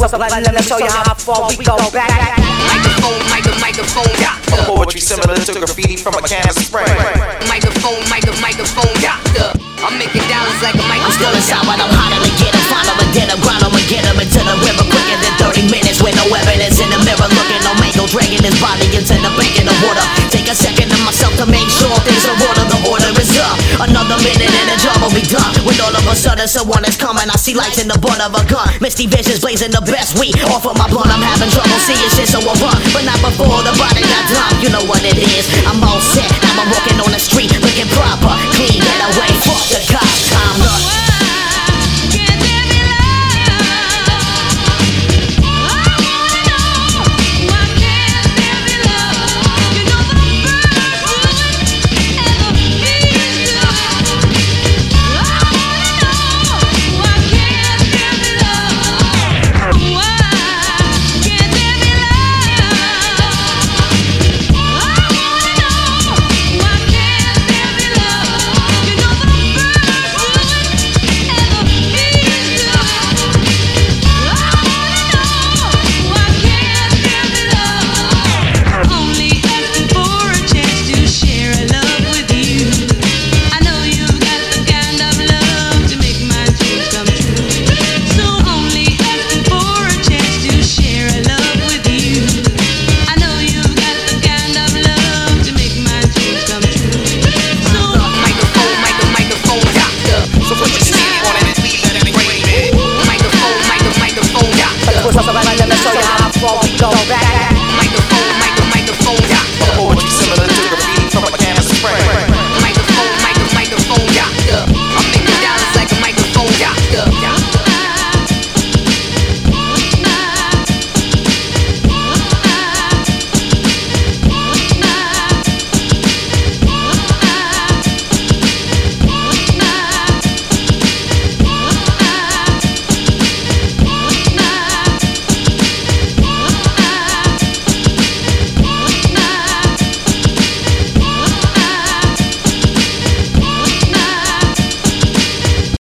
what's up, blood? Let me show you how far we go back. Microphone, doctor. Poetry similar to graffiti from a can of spray. Microphone, doctor. I'm making dollars like a microphone. I'm still inside, but I'm hotter than get him. Find him and then I'm grind him and get him into the river quicker than 30 minutes with no evidence in the mirror. Looking on mango, dragging his body into the bank in the water. Take a second to myself to make sure things are order. The order is up. Another minute and the job will be done. When all of a sudden someone is coming, I see lights in the butt of a gun. Misty visions blazing the best weed off of my blunt. I'm having trouble seeing shit, so I run, but not before the body got done.